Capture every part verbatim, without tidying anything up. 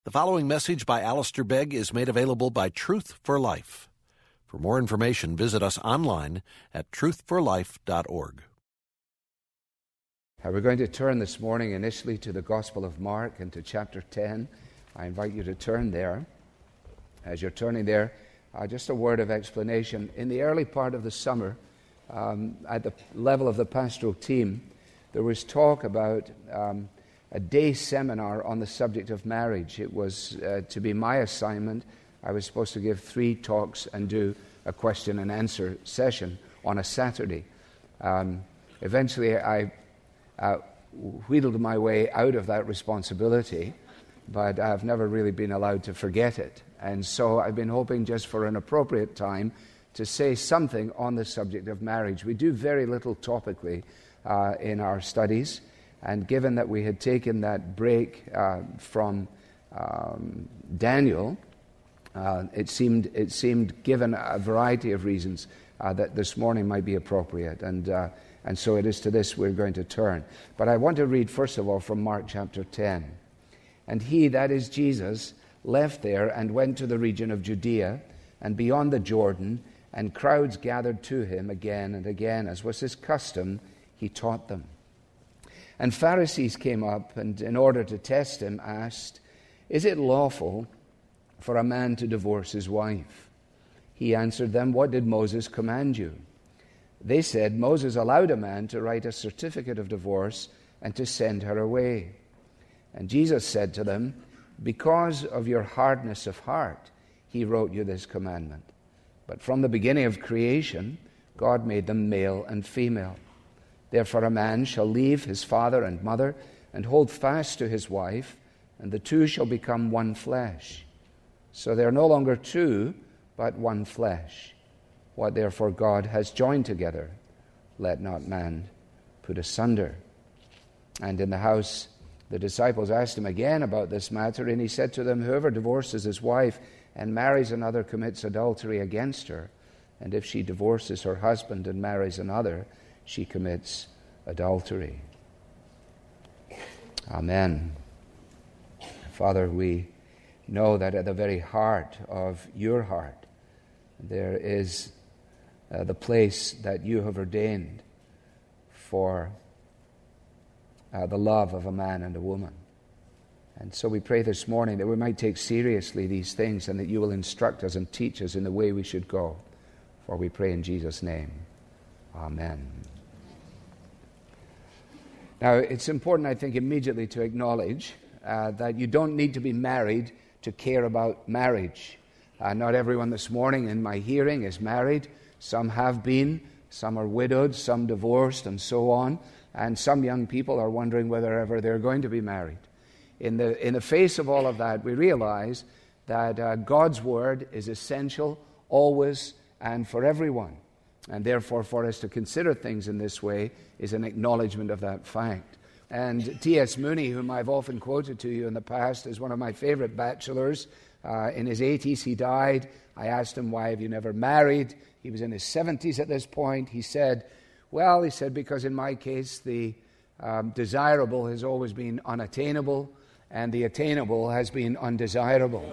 The following message by Alistair Begg is made available by Truth for Life. For more information, visit us online at truth for life dot org. We're going to turn this morning initially to the Gospel of Mark and to chapter ten. I invite you to turn there. As you're turning there, uh, just a word of explanation. In the early part of the summer, um, at the level of the pastoral team, there was talk about um, a day seminar on the subject of marriage. It was uh, to be my assignment. I was supposed to give three talks and do a question and answer session on a Saturday. Um, eventually, I uh, wheedled my way out of that responsibility, but I've never really been allowed to forget it. And so I've been hoping just for an appropriate time to say something on the subject of marriage. We do very little topically uh, in our studies. And given that we had taken that break uh, from um, Daniel, uh, it seemed it seemed, given a variety of reasons, uh, that this morning might be appropriate. And uh, and so it is to this we're going to turn. But I want to read, first of all, from Mark chapter ten. And he, that is Jesus, left there and went to the region of Judea and beyond the Jordan, and crowds gathered to him again and again. As was his custom, he taught them. And Pharisees came up, and in order to test him, asked, "Is it lawful for a man to divorce his wife?" He answered them, "What did Moses command you?" They said, "Moses allowed a man to write a certificate of divorce and to send her away." And Jesus said to them, "Because of your hardness of heart, he wrote you this commandment. But from the beginning of creation, God made them male and female. Therefore a man shall leave his father and mother and hold fast to his wife, and the two shall become one flesh. So they are no longer two, but one flesh. What therefore God has joined together, let not man put asunder." And in the house the disciples asked him again about this matter, and he said to them, "Whoever divorces his wife and marries another commits adultery against her. And if she divorces her husband and marries another, she commits adultery." Amen. Father, we know that at the very heart of your heart there is uh, the place that you have ordained for uh, the love of a man and a woman. And so we pray this morning that we might take seriously these things and that you will instruct us and teach us in the way we should go. For we pray in Jesus' name. Amen. Now, it's important, I think, immediately to acknowledge uh, that you don't need to be married to care about marriage. Uh, not everyone this morning in my hearing is married. Some have been, some are widowed, some divorced, and so on. And some young people are wondering whether ever they're going to be married. In the, in the face of all of that, we realize that uh, God's Word is essential always and for everyone. And therefore, for us to consider things in this way is an acknowledgement of that fact. And T S Mooney, whom I've often quoted to you in the past, is one of my favorite bachelors. Uh, in his eighties, he died. I asked him, "Why have you never married?" He was in his seventies at this point. He said, well, he said, "Because in my case, the um, desirable has always been unattainable, and the attainable has been undesirable."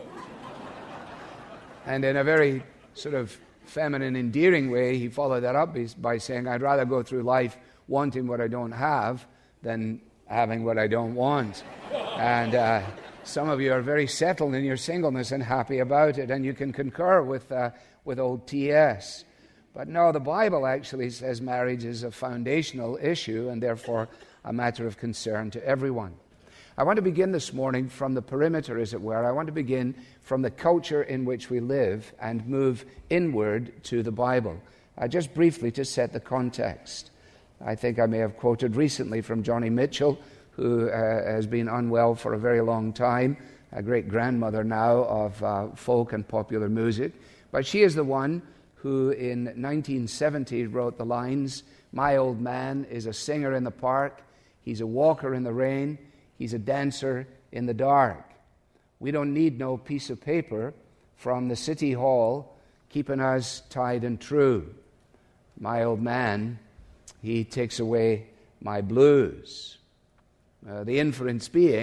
And in a very sort of feminine, endearing way, he followed that up by saying, "I'd rather go through life wanting what I don't have than having what I don't want." And uh, some of you are very settled in your singleness and happy about it, and you can concur with uh, with old T S. But no, the Bible actually says marriage is a foundational issue and therefore a matter of concern to everyone. I want to begin this morning from the perimeter, as it were. I want to begin from the culture in which we live and move inward to the Bible. Uh, just briefly to set the context. I think I may have quoted recently from Johnny Mitchell, who uh, has been unwell for a very long time, a great-grandmother now of uh, folk and popular music. But she is the one who in nineteen seventy wrote the lines, "My old man is a singer in the park, he's a walker in the rain, he's a dancer in the dark. We don't need no piece of paper from the city hall keeping us tied and true. My old man, he takes away my blues." Uh, the inference being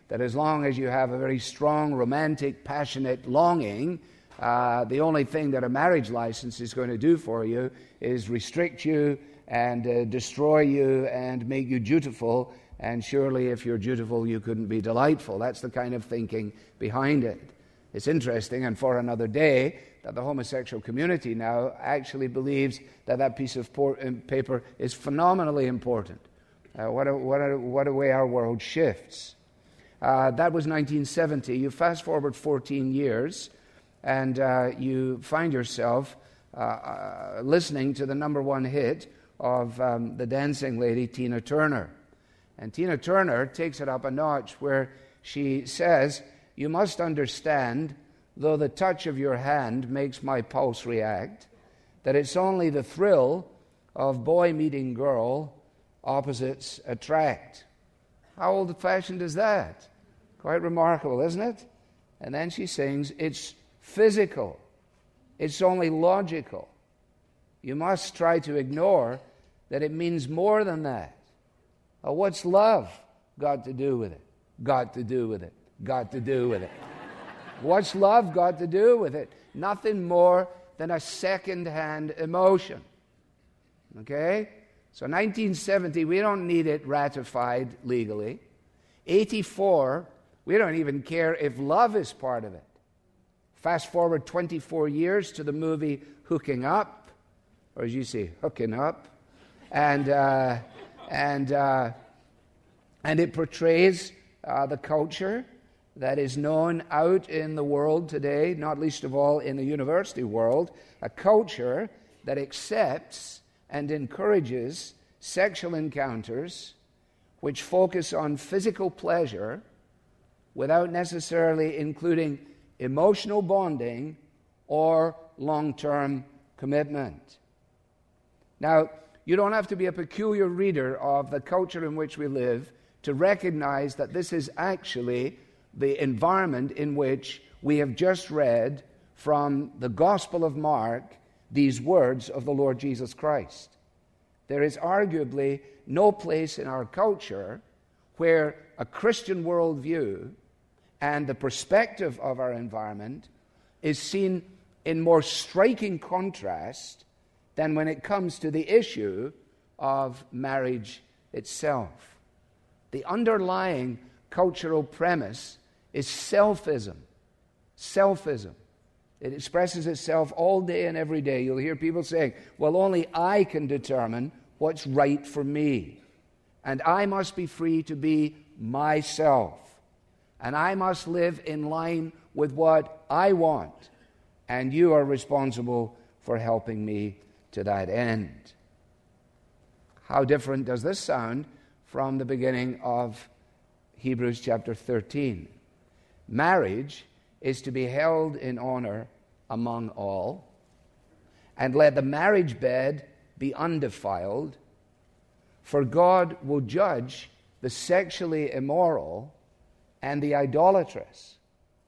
that as long as you have a very strong, romantic, passionate longing, uh, the only thing that a marriage license is going to do for you is restrict you and uh, destroy you and make you dutiful. And surely if you're dutiful, you couldn't be delightful. That's the kind of thinking behind it. It's interesting, and for another day, that the homosexual community now actually believes that that piece of por- paper is phenomenally important. Uh, what, a, what, a, what a way our world shifts. Uh, that was nineteen seventy. You fast forward fourteen years, and uh, you find yourself uh, uh, listening to the number one hit of um, the dancing lady, Tina Turner. And Tina Turner takes it up a notch where she says, "You must understand, though the touch of your hand makes my pulse react, that it's only the thrill of boy meeting girl, opposites attract." How old-fashioned is that? Quite remarkable, isn't it? And then she sings, "It's physical. It's only logical. You must try to ignore that it means more than that." Oh, what's love got to do with it? Got to do with it. Got to do with it. What's love got to do with it? Nothing more than a second-hand emotion. Okay? So nineteen seventy, we don't need it ratified legally. eighty-four, we don't even care if love is part of it. Fast forward twenty-four years to the movie Hooking Up, or as you say, Hooking Up, and uh, and uh, and it portrays uh, the culture that is known out in the world today, not least of all in the university world, a culture that accepts and encourages sexual encounters which focus on physical pleasure without necessarily including emotional bonding or long-term commitment. Now, you don't have to be a peculiar reader of the culture in which we live to recognize that this is actually the environment in which we have just read from the Gospel of Mark these words of the Lord Jesus Christ. There is arguably no place in our culture where a Christian worldview and the perspective of our environment is seen in more striking contrast than when it comes to the issue of marriage itself. The underlying cultural premise is selfism. Selfism. It expresses itself all day and every day. You'll hear people saying, well, only I can determine what's right for me. And I must be free to be myself. And I must live in line with what I want. And you are responsible for helping me to that end. How different does this sound from the beginning of Hebrews chapter thirteen? Marriage is to be held in honor among all, and let the marriage bed be undefiled, for God will judge the sexually immoral and the idolatrous.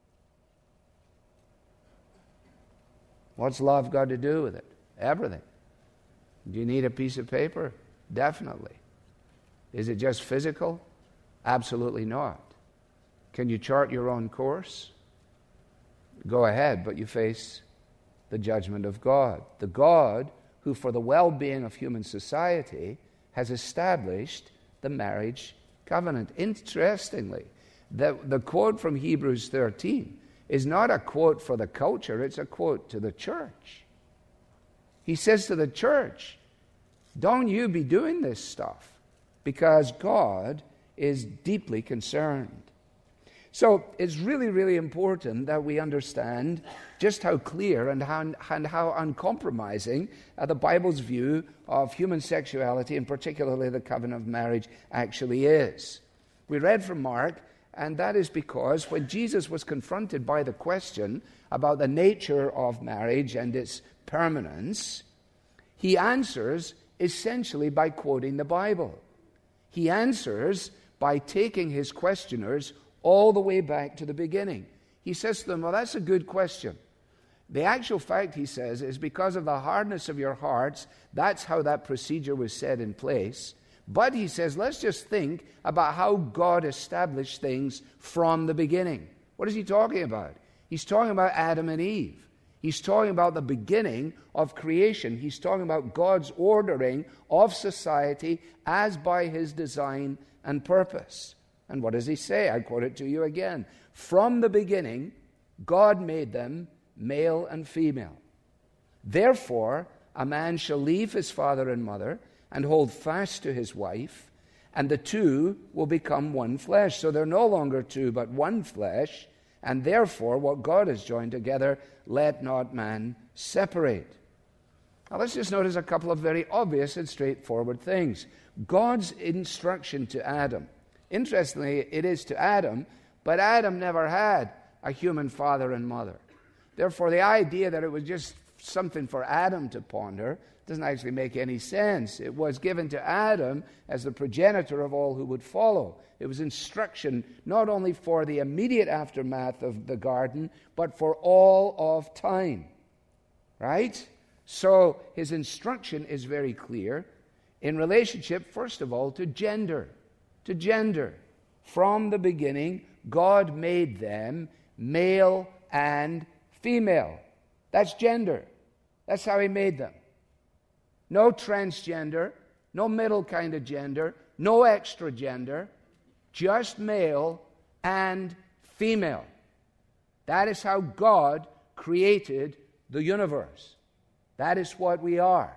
What's love got to do with it? Everything. Do you need a piece of paper? Definitely. Is it just physical? Absolutely not. Can you chart your own course? Go ahead, but you face the judgment of God. The God who, for the well-being of human society, has established the marriage covenant. Interestingly, the, the quote from Hebrews thirteen is not a quote for the culture, it's a quote to the church. He says to the church, don't you be doing this stuff, because God is deeply concerned. So it's really, really important that we understand just how clear and how, and how uncompromising uh, the Bible's view of human sexuality, and particularly the covenant of marriage, actually is. We read from Mark, and that is because when Jesus was confronted by the question about the nature of marriage and its permanence, he answers essentially by quoting the Bible. He answers by taking his questioners all the way back to the beginning. He says to them, well, that's a good question. The actual fact, he says, is because of the hardness of your hearts, that's how that procedure was set in place. But he says, let's just think about how God established things from the beginning. What is he talking about? He's talking about Adam and Eve. He's talking about the beginning of creation. He's talking about God's ordering of society as by his design and purpose. And what does he say? I quote it to you again. From the beginning, God made them male and female. Therefore, a man shall leave his father and mother and hold fast to his wife, and the two will become one flesh. So they're no longer two, but one flesh. And therefore, what God has joined together, let not man separate. Now let's just notice a couple of very obvious and straightforward things. God's instruction to Adam. Interestingly, it is to Adam, but Adam never had a human father and mother. Therefore, the idea that it was just something for Adam to ponder doesn't actually make any sense. It was given to Adam as the progenitor of all who would follow. It was instruction not only for the immediate aftermath of the garden, but for all of time. Right? So his instruction is very clear in relationship, first of all, to gender. To gender. From the beginning, God made them male and female. That's gender. That's how he made them. No transgender, no middle kind of gender, no extra gender, just male and female. That is how God created the universe. That is what we are.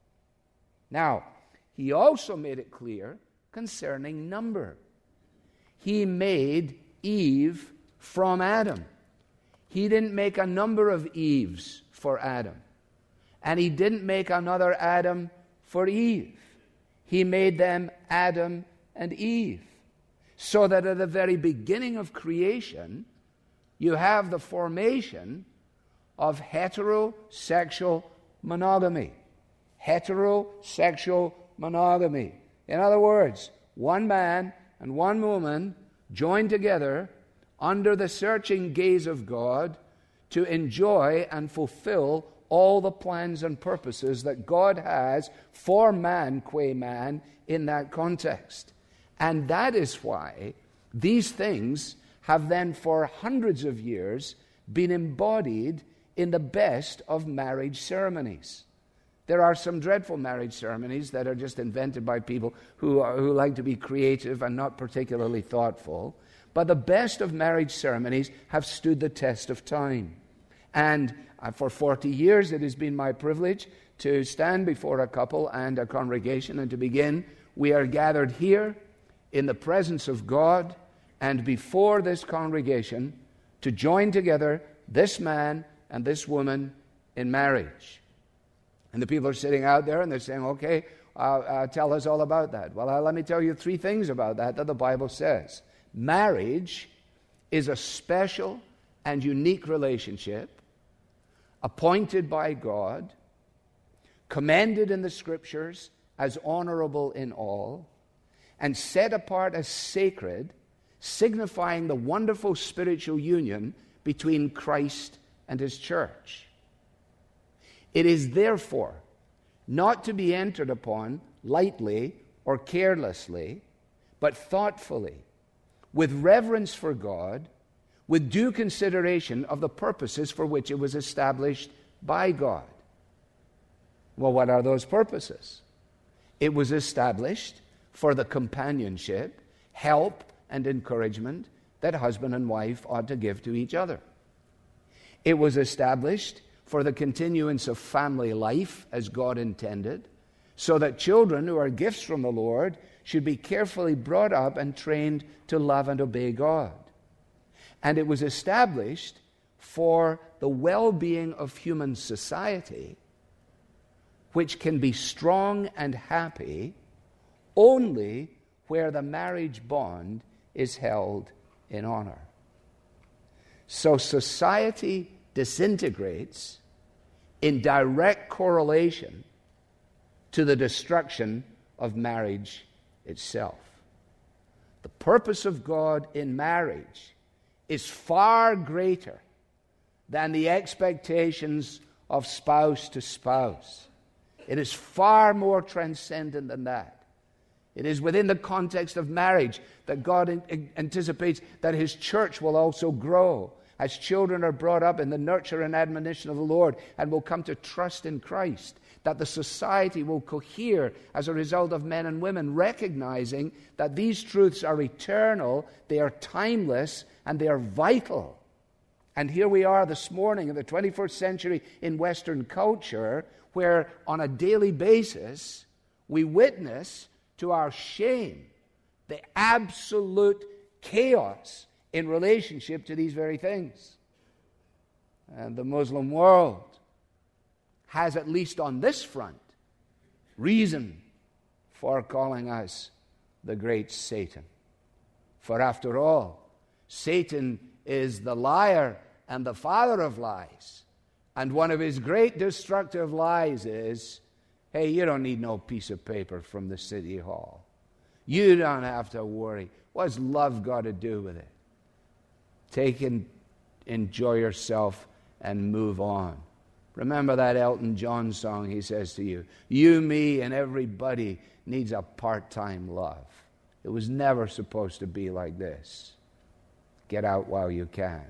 Now, he also made it clear concerning number. He made Eve from Adam. He didn't make a number of Eves for Adam. And he didn't make another Adam for Eve. He made them Adam and Eve. So that at the very beginning of creation, you have the formation of heterosexual monogamy. Heterosexual monogamy. In other words, one man and one woman joined together under the searching gaze of God to enjoy and fulfill all the plans and purposes that God has for man, qua man, in that context. And that is why these things have then for hundreds of years been embodied in the best of marriage ceremonies. There are some dreadful marriage ceremonies that are just invented by people who, are, who like to be creative and not particularly thoughtful. But the best of marriage ceremonies have stood the test of time. And uh, for forty years it has been my privilege to stand before a couple and a congregation and to begin. We are gathered here in the presence of God and before this congregation to join together this man and this woman in marriage. And the people are sitting out there and they're saying, okay, uh, uh, tell us all about that. Well, uh, let me tell you three things about that that the Bible says. Marriage is a special and unique relationship appointed by God, commended in the Scriptures as honorable in all, and set apart as sacred, signifying the wonderful spiritual union between Christ and his church. It is therefore not to be entered upon lightly or carelessly, but thoughtfully, with reverence for God, with due consideration of the purposes for which it was established by God. Well, what are those purposes? It was established for the companionship, help, and encouragement that husband and wife ought to give to each other. It was established for the continuance of family life as God intended, so that children who are gifts from the Lord should be carefully brought up and trained to love and obey God. And it was established for the well-being of human society, which can be strong and happy only where the marriage bond is held in honor. So society disintegrates in direct correlation to the destruction of marriage itself. The purpose of God in marriage is far greater than the expectations of spouse to spouse. It is far more transcendent than that. It is within the context of marriage that God in- anticipates that His church will also grow as children are brought up in the nurture and admonition of the Lord and will come to trust in Christ, that the society will cohere as a result of men and women recognizing that these truths are eternal, they are timeless, and they are vital. And here we are this morning in the twenty-first century in Western culture, where on a daily basis we witness to our shame the absolute chaos in relationship to these very things. And the Muslim world has, at least on this front, reason for calling us the great Satan. For after all, Satan is the liar and the father of lies. And one of his great destructive lies is, hey, you don't need no piece of paper from the city hall. You don't have to worry. What's love got to do with it? Take and enjoy yourself and move on. Remember that Elton John song he says to you, you, me, and everybody needs a part-time love. It was never supposed to be like this. Get out while you can.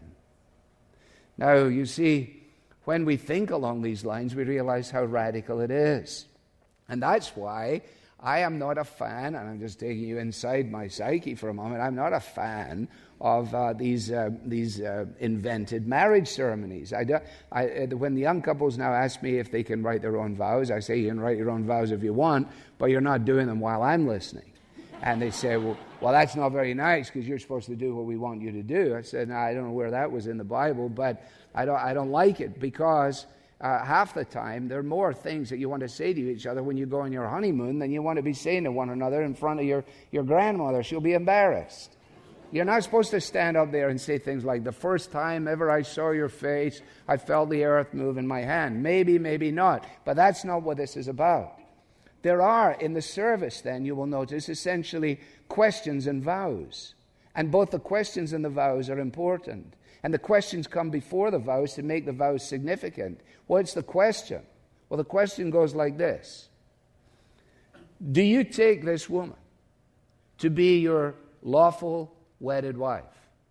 Now, you see, when we think along these lines, we realize how radical it is. And that's why I am not a fan, and I'm just taking you inside my psyche for a moment, I'm not a fan of uh, these uh, these uh, invented marriage ceremonies. I do, I, when the young couples now ask me if they can write their own vows, I say, you can write your own vows if you want, but you're not doing them while I'm listening. And they say, well, well that's not very nice because you're supposed to do what we want you to do. I said, no, I don't know where that was in the Bible, but I don't, I don't like it because uh, half the time there are more things that you want to say to each other when you go on your honeymoon than you want to be saying to one another in front of your, your grandmother. She'll be embarrassed. You're not supposed to stand up there and say things like, the first time ever I saw your face, I felt the earth move in my hand. Maybe, maybe not. But that's not what this is about. There are, in the service then, you will notice, essentially questions and vows. And both the questions and the vows are important. And the questions come before the vows to make the vows significant. What's the question? Well, the question goes like this. Do you take this woman to be your lawful wedded wife,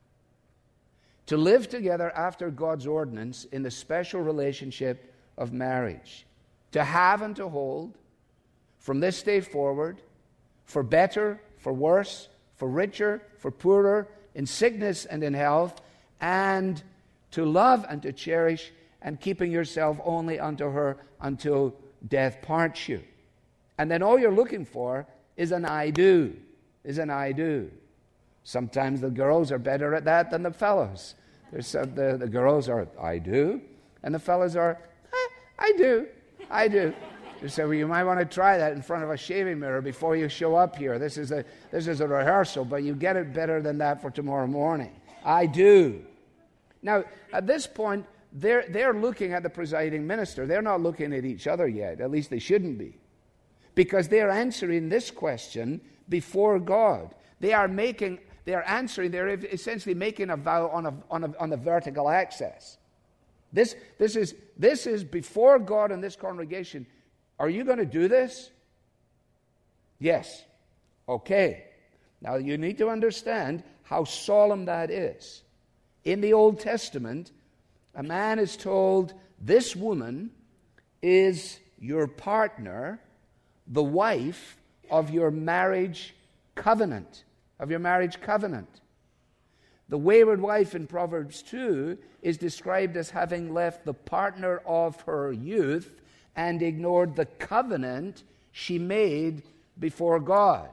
to live together after God's ordinance in the special relationship of marriage, to have and to hold from this day forward, for better, for worse, for richer, for poorer, in sickness and in health, and to love and to cherish, and keeping yourself only unto her until death parts you. And then all you're looking for is an I do, is an I do. Sometimes the girls are better at that than the fellows. There's, uh, the, the girls are, I do, and the fellows are, eh, I do, I do. You say, well, you might want to try that in front of a shaving mirror before you show up here. This is a, this is a rehearsal, but you get it better than that for tomorrow morning. I do. Now, at this point, they're, they're looking at the presiding minister. They're not looking at each other yet. At least they shouldn't be. Because they're answering this question before God. They are making... They're answering, they're essentially making a vow on a, on a, on the vertical axis. This, this, is, this is before God and this congregation. Are you going to do this? Yes. Okay. Now you need to understand how solemn that is. In the Old Testament, a man is told, this woman is your partner, the wife of your marriage covenant. Of your marriage covenant. The wayward wife in Proverbs two is described as having left the partner of her youth and ignored the covenant she made before God.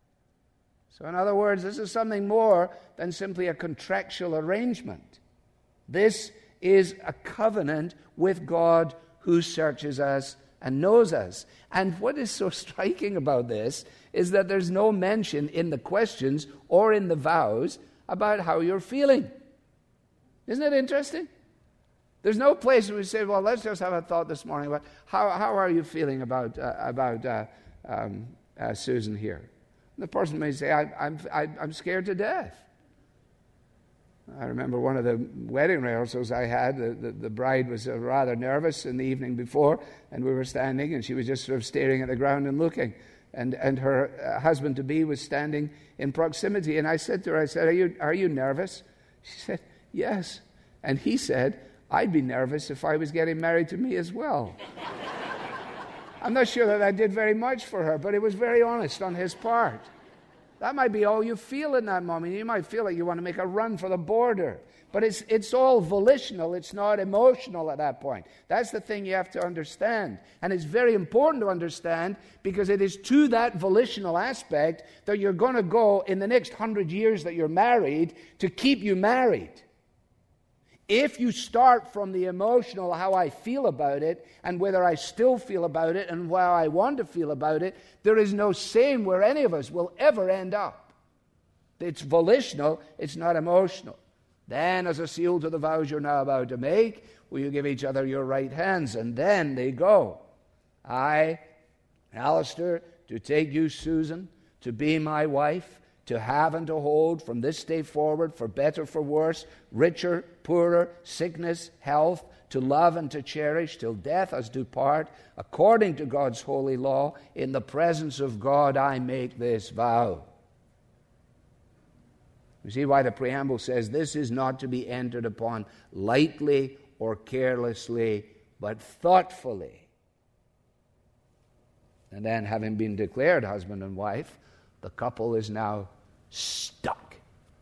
So in other words, this is something more than simply a contractual arrangement. This is a covenant with God who searches us and knows us. And what is so striking about this is that there's no mention in the questions or in the vows about how you're feeling. Isn't it interesting? There's no place where we say, well, let's just have a thought this morning about how, how are you feeling about, uh, about uh, um, uh, Susan here? And the person may say, I, I'm, I, I'm scared to death. I remember one of the wedding rehearsals I had, the, the, the bride was uh, rather nervous in the evening before, and we were standing, and she was just sort of staring at the ground and looking. and, and her uh, husband-to-be was standing in proximity. And I said to her, I said, are you, are you nervous? She said, yes. And he said, I'd be nervous if I was getting married to me as well. I'm not sure that I did very much for her, but it was very honest on his part. That might be all you feel in that moment. You might feel like you want to make a run for the border. But it's it's all volitional. It's not emotional at that point. That's the thing you have to understand. And it's very important to understand because it is to that volitional aspect that you're going to go in the next hundred years that you're married to keep you married. If you start from the emotional, how I feel about it, and whether I still feel about it, and how I want to feel about it, there is no saying where any of us will ever end up. It's volitional, it's not emotional. Then, as a seal to the vows you're now about to make, will you give each other your right hands? And then they go. I, Alistair, to take you, Susan, to be my wife, to have and to hold from this day forward, for better, for worse, richer, poorer, sickness, health, to love and to cherish, till death us do part, according to God's holy law, in the presence of God I make this vow. You see why the preamble says this is not to be entered upon lightly or carelessly, but thoughtfully. And then, having been declared husband and wife, the couple is now stuck.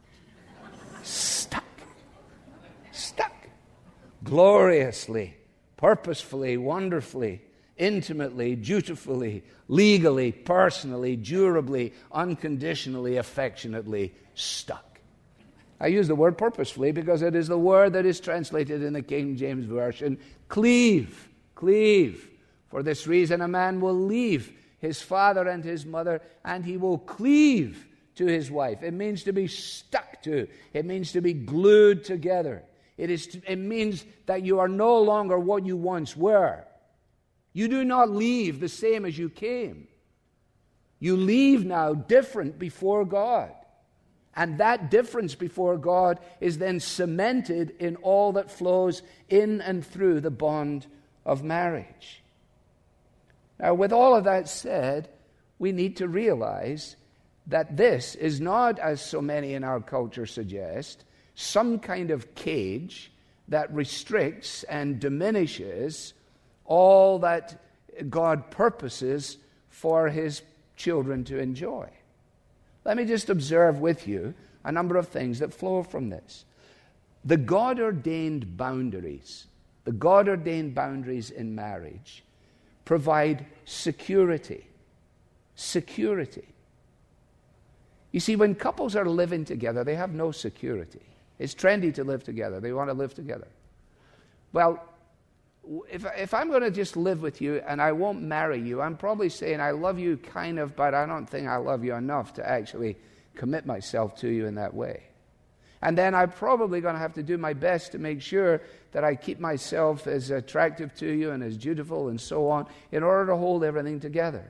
Stuck. Stuck. Gloriously, purposefully, wonderfully, intimately, dutifully, legally, personally, durably, unconditionally, affectionately stuck. I use the word purposefully because it is the word that is translated in the King James Version, cleave, cleave. For this reason a man will leave his father and his mother, and he will cleave to his wife. It means to be stuck to. It means to be glued together. It is. To, it means that you are no longer what you once were. You do not leave the same as you came. You leave now different before God. And that difference before God is then cemented in all that flows in and through the bond of marriage. Now, with all of that said, we need to realize that this is not, as so many in our culture suggest, some kind of cage that restricts and diminishes all that God purposes for His children to enjoy. Let me just observe with you a number of things that flow from this. The God-ordained boundaries, the God-ordained boundaries in marriage provide security. Security. You see, when couples are living together, they have no security. It's trendy to live together. They want to live together. Well, if, if I'm going to just live with you and I won't marry you, I'm probably saying I love you kind of, but I don't think I love you enough to actually commit myself to you in that way. And then I'm probably going to have to do my best to make sure that I keep myself as attractive to you and as dutiful and so on in order to hold everything together.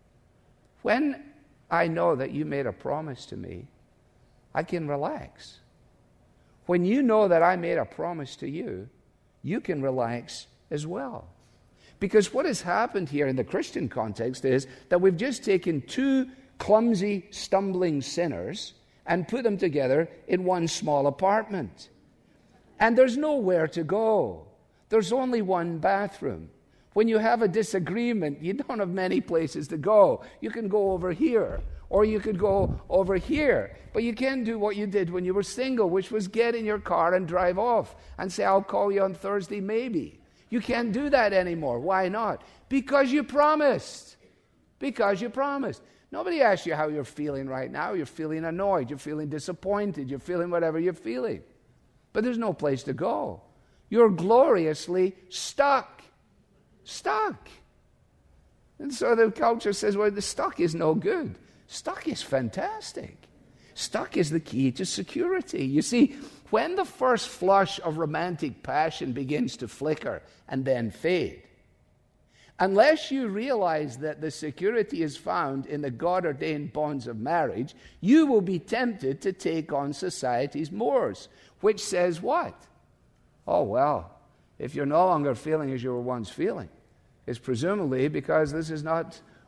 When I know that you made a promise to me, I can relax. When you know that I made a promise to you, you can relax as well. Because what has happened here in the Christian context is that we've just taken two clumsy, stumbling sinners and put them together in one small apartment. And there's nowhere to go. There's only one bathroom. When you have a disagreement, you don't have many places to go. You can go over here, or you could go over here. But you can't do what you did when you were single, which was get in your car and drive off and say, I'll call you on Thursday, maybe. You can't do that anymore. Why not? Because you promised. Because you promised. Nobody asks you how you're feeling right now. You're feeling annoyed. You're feeling disappointed. You're feeling whatever you're feeling. But there's no place to go. You're gloriously stuck. Stuck. And so the culture says, well, the stuck is no good. Stuck is fantastic. Stuck is the key to security. You see, when the first flush of romantic passion begins to flicker and then fade, unless you realize that the security is found in the God-ordained bonds of marriage, you will be tempted to take on society's mores, which says what? Oh, well, if you're no longer feeling as you were once feeling, it's presumably because this is not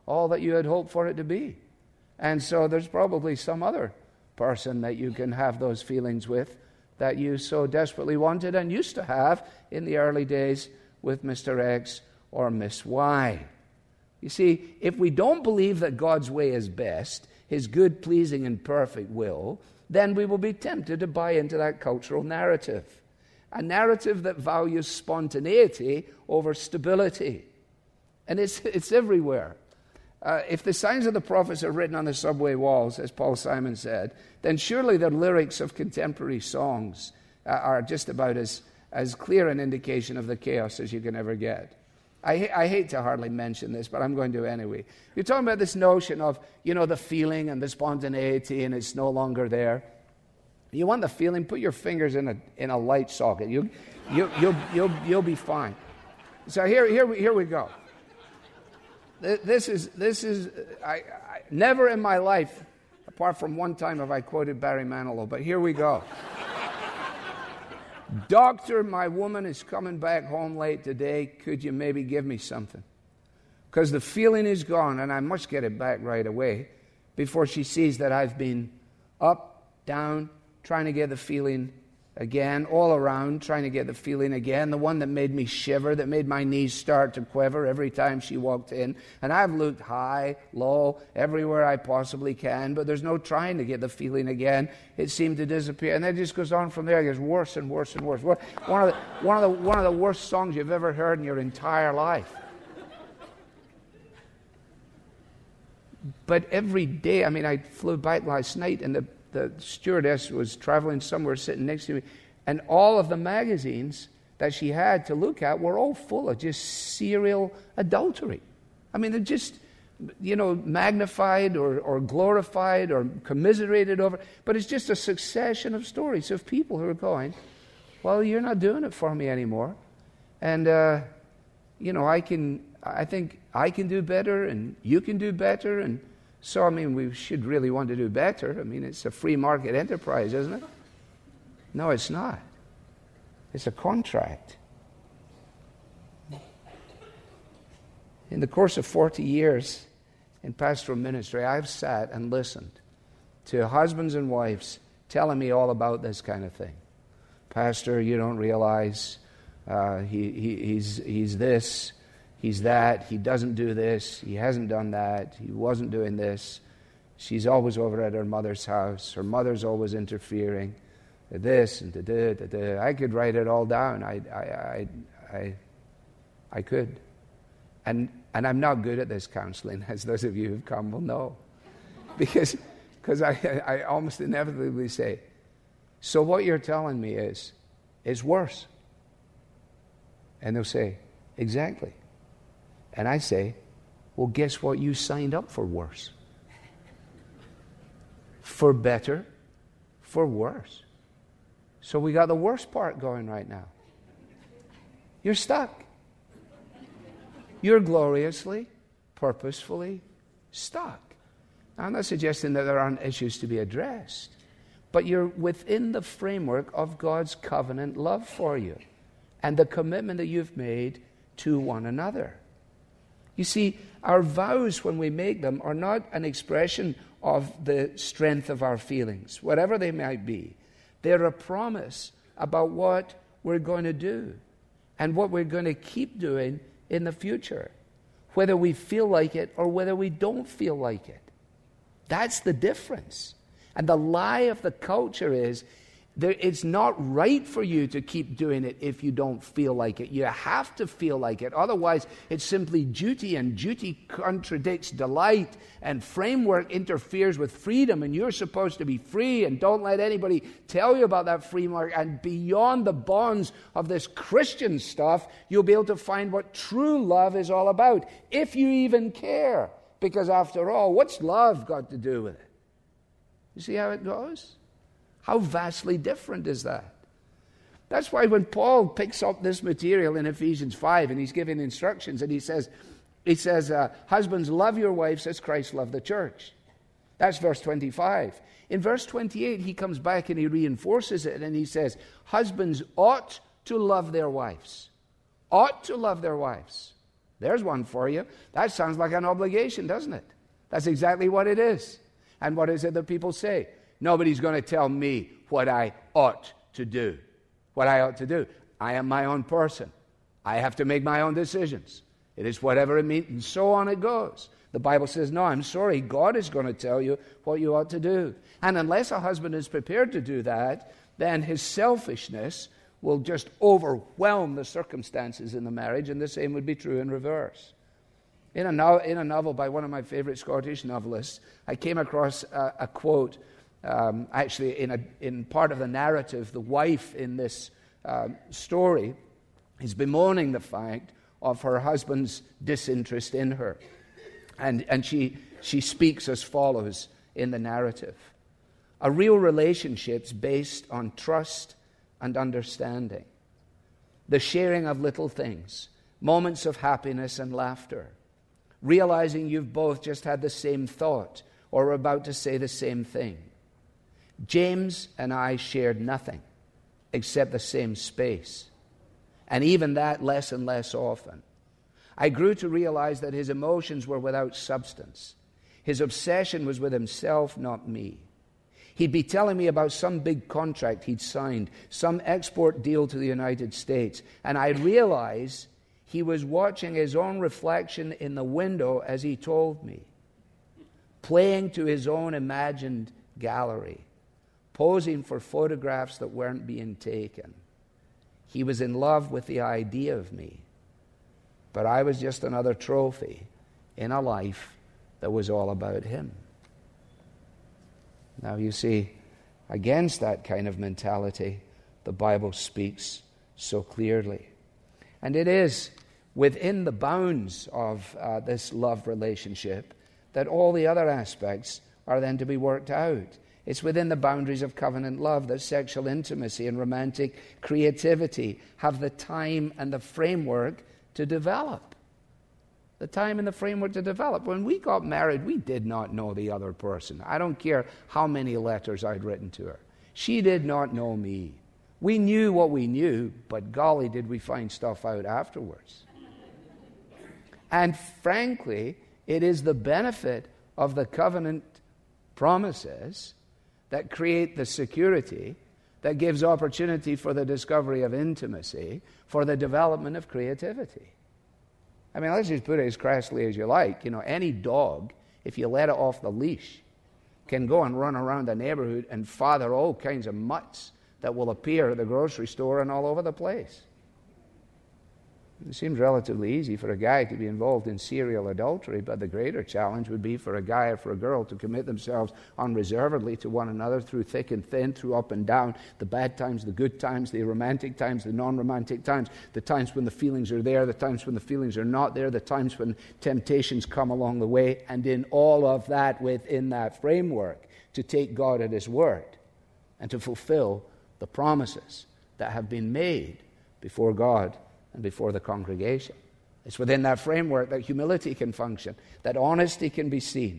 all that you had hoped for it to be. And so there's probably some other person that you can have those feelings with that you so desperately wanted and used to have in the early days with Mister X or Miss Y. You see, if we don't believe that God's way is best, His good, pleasing, and perfect will, then we will be tempted to buy into that cultural narrative. A narrative that values spontaneity over stability. And it's, it's everywhere. Uh, if the signs of the prophets are written on the subway walls, as Paul Simon said, then surely the lyrics of contemporary songs uh, are just about as, as clear an indication of the chaos as you can ever get. I, I hate to hardly mention this, but I'm going to anyway. You're talking about this notion of, you know, the feeling and the spontaneity, and it's no longer there. You want the feeling? Put your fingers in a in a light socket. You, you, you'll you'll you'll be fine. So here here we, here we go. This is this is I, I never in my life, apart from one time, have I quoted Barry Manilow. But here we go. Doctor, my woman is coming back home late today. Could you maybe give me something? Because the feeling is gone, and I must get it back right away before she sees that I've been up, down, trying to get the feeling again, all around, trying to get the feeling again, the one that made me shiver, that made my knees start to quiver every time she walked in. And I've looked high, low, everywhere I possibly can, but there's no trying to get the feeling again. It seemed to disappear. And then it just goes on from there. It gets worse and worse and worse. One of the, one of the, one of the worst songs you've ever heard in your entire life. But every day, I mean, I flew back last night, and the The stewardess was traveling somewhere, sitting next to me, and all of the magazines that she had to look at were all full of just serial adultery. I mean, they're just, you know, magnified or, or glorified or commiserated over, but it's just a succession of stories of people who are going, well, you're not doing it for me anymore, and, uh, you know, I can, I think I can do better, and you can do better, and so, I mean, we should really want to do better. I mean, it's a free market enterprise, isn't it? No, it's not. It's a contract. In the course of forty years in pastoral ministry, I've sat and listened to husbands and wives telling me all about this kind of thing. Pastor, you don't realize uh, he, he, he's, he's this. He's that, he doesn't do this, he hasn't done that, he wasn't doing this. She's always over at her mother's house, her mother's always interfering, this and da da da. I could write it all down. I, I, I, I, I could. And, and I'm not good at this counseling, as those of you who've come will know. Because because I, I almost inevitably say, so what you're telling me is, is worse. And they'll say, exactly. And I say, well, guess what? You signed up for worse. For better, for worse. So we got the worst part going right now. You're stuck. You're gloriously, purposefully stuck. Now, I'm not suggesting that there aren't issues to be addressed, but you're within the framework of God's covenant love for you and the commitment that you've made to one another. You see, our vows, when we make them, are not an expression of the strength of our feelings, whatever they might be. They're a promise about what we're going to do and what we're going to keep doing in the future, whether we feel like it or whether we don't feel like it. That's the difference. And the lie of the culture is, there, it's not right for you to keep doing it if you don't feel like it. You have to feel like it. Otherwise, it's simply duty, and duty contradicts delight, and framework interferes with freedom, and you're supposed to be free, and don't let anybody tell you about that framework. And beyond the bonds of this Christian stuff, you'll be able to find what true love is all about, if you even care. Because after all, what's love got to do with it? You see how it goes? How vastly different is that? That's why when Paul picks up this material in Ephesians five and he's giving instructions and he says, he says, uh, husbands, love your wives as Christ loved the church. That's verse twenty-five. In verse twenty-eight, he comes back and he reinforces it and he says, husbands ought to love their wives. Ought to love their wives. There's one for you. That sounds like an obligation, doesn't it? That's exactly what it is. And what is it that people say? Nobody's going to tell me what I ought to do. What I ought to do. I am my own person. I have to make my own decisions. It is whatever it means, and so on it goes. The Bible says, no, I'm sorry, God is going to tell you what you ought to do. And unless a husband is prepared to do that, then his selfishness will just overwhelm the circumstances in the marriage, and the same would be true in reverse. In a, no, in a novel by one of my favorite Scottish novelists, I came across a, a quote, um, actually in, a, in part of the narrative. The wife in this uh, story is bemoaning the fact of her husband's disinterest in her. And, and she, she speaks as follows in the narrative. A real relationship's based on trust and understanding. The sharing of little things, moments of happiness and laughter. Realizing you've both just had the same thought or are about to say the same thing. James and I shared nothing except the same space. And even that less and less often. I grew to realize that his emotions were without substance. His obsession was with himself, not me. He'd be telling me about some big contract he'd signed, some export deal to the United States, and I realized he was watching his own reflection in the window as he told me, playing to his own imagined gallery, posing for photographs that weren't being taken. He was in love with the idea of me, but I was just another trophy in a life that was all about him. Now you see, against that kind of mentality, the Bible speaks so clearly. And it is within the bounds of uh, this love relationship that all the other aspects are then to be worked out. It's within the boundaries of covenant love that sexual intimacy and romantic creativity have the time and the framework to develop. The time and the framework to develop. When we got married, we did not know the other person. I don't care how many letters I'd written to her. She did not know me. We knew what we knew, but golly, did we find stuff out afterwards. And frankly, it is the benefit of the covenant promises that create the security that gives opportunity for the discovery of intimacy, for the development of creativity. I mean, let's just put it as crassly as you like. You know, any dog, if you let it off the leash, can go and run around the neighborhood and father all kinds of mutts that will appear at the grocery store and all over the place. It seems relatively easy for a guy to be involved in serial adultery, but the greater challenge would be for a guy or for a girl to commit themselves unreservedly to one another through thick and thin, through up and down, the bad times, the good times, the romantic times, the non-romantic times, the times when the feelings are there, the times when the feelings are not there, the times when temptations come along the way, and in all of that, within that framework, to take God at His word and to fulfill the promises that have been made before God and before the congregation. It's within that framework that humility can function, that honesty can be seen.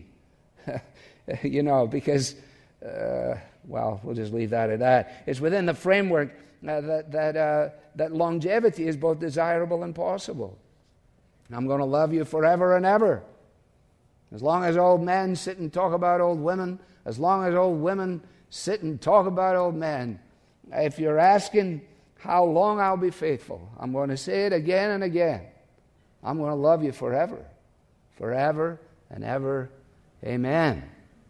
you know, because, uh, well, we'll just leave that at that. It's within the framework uh, that that, uh, that longevity is both desirable and possible. I'm going to love you forever and ever. As long as old men sit and talk about old women, as long as old women sit and talk about old men, if you're asking how long I'll be faithful, I'm going to say it again and again. I'm going to love you forever, forever and ever. Amen.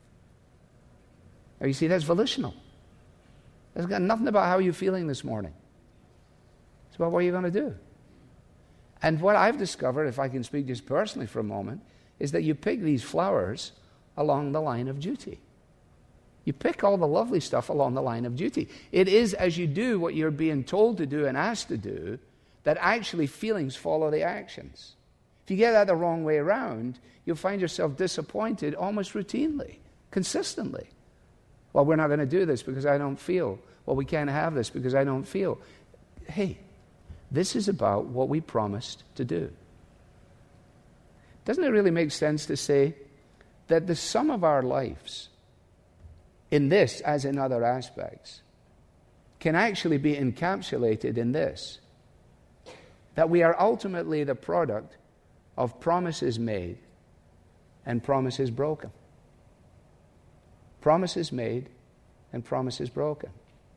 Now you see, that's volitional. It's got nothing about how you're feeling this morning. It's about what you're going to do. And what I've discovered, if I can speak just personally for a moment, is that you pick these flowers along the line of duty. You pick all the lovely stuff along the line of duty. It is as you do what you're being told to do and asked to do that actually feelings follow the actions. If you get that the wrong way around, you'll find yourself disappointed almost routinely, consistently. Well, we're not going to do this because I don't feel. Well, we can't have this because I don't feel. Hey, this is about what we promised to do. Doesn't it really make sense to say that the sum of our lives, in this as in other aspects, can actually be encapsulated in this, that we are ultimately the product of promises made and promises broken. Promises made and promises broken.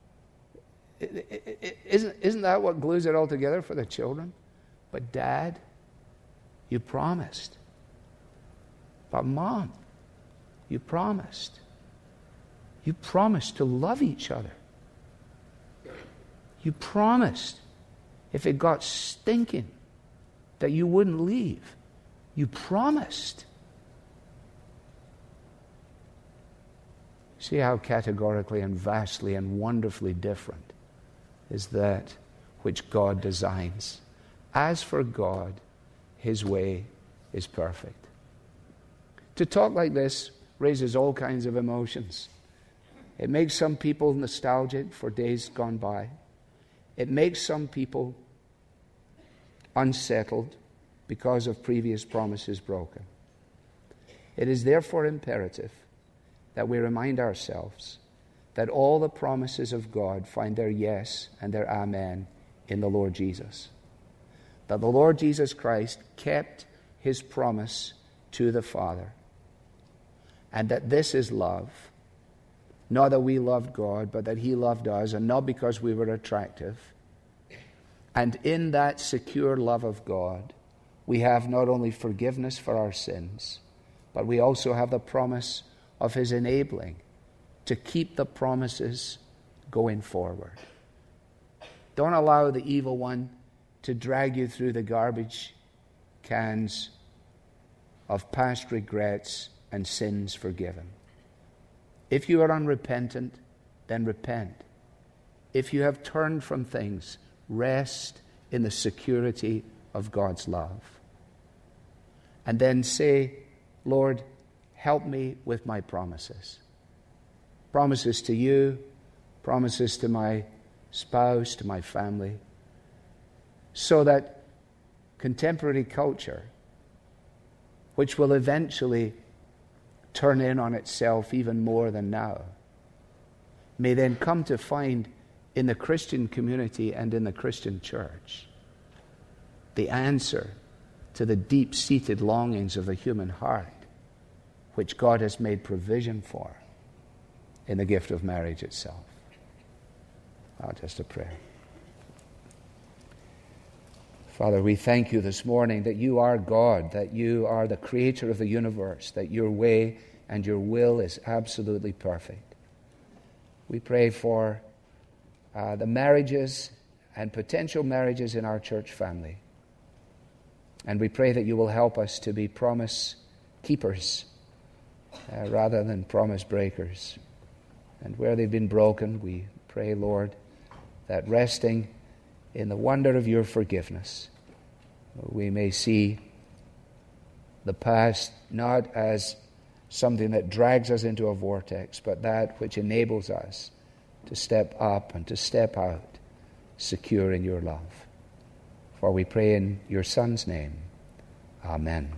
Isn't, isn't that what glues it all together for the children? But Dad, you promised. But Mom, you promised. You promised to love each other. You promised if it got stinking that you wouldn't leave. You promised. See how categorically and vastly and wonderfully different is that which God designs. As for God, His way is perfect. To talk like this raises all kinds of emotions. It makes some people nostalgic for days gone by. It makes some people unsettled because of previous promises broken. It is therefore imperative that we remind ourselves that all the promises of God find their yes and their amen in the Lord Jesus. That the Lord Jesus Christ kept His promise to the Father. And that this is love. Not that we loved God, but that He loved us, and not because we were attractive. And in that secure love of God, we have not only forgiveness for our sins, but we also have the promise of His enabling to keep the promises going forward. Don't allow the evil one to drag you through the garbage cans of past regrets and sins forgiven. If you are unrepentant, then repent. If you have turned from things, rest in the security of God's love. And then say, Lord, help me with my promises. Promises to you, promises to my spouse, to my family, so that contemporary culture, which will eventually turn in on itself even more than now, may then come to find in the Christian community and in the Christian church the answer to the deep-seated longings of the human heart, which God has made provision for in the gift of marriage itself. Oh, just a prayer. Father, we thank you this morning that you are God, that you are the creator of the universe, that your way and your will is absolutely perfect. We pray for uh, the marriages and potential marriages in our church family. And we pray that you will help us to be promise keepers uh, rather than promise breakers. And where they've been broken, we pray, Lord, that resting in the wonder of your forgiveness, we may see the past not as something that drags us into a vortex, but that which enables us to step up and to step out secure in your love. For we pray in your Son's name. Amen.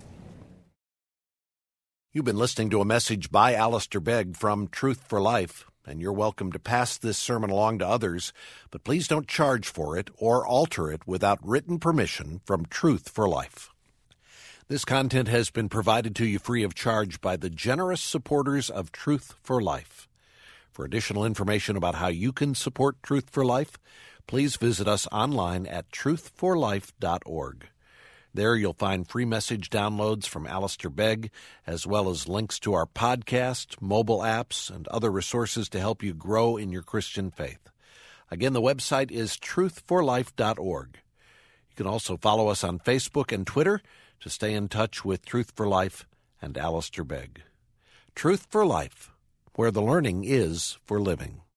You've been listening to a message by Alistair Begg from Truth for Life, and you're welcome to pass this sermon along to others, but please don't charge for it or alter it without written permission from Truth for Life. This content has been provided to you free of charge by the generous supporters of Truth for Life. For additional information about how you can support Truth for Life, please visit us online at truth for life dot org. There you'll find free message downloads from Alistair Begg, as well as links to our podcast, mobile apps, and other resources to help you grow in your Christian faith. Again, the website is truth for life dot org. You can also follow us on Facebook and Twitter to stay in touch with Truth for Life and Alistair Begg. Truth for Life, where the learning is for living.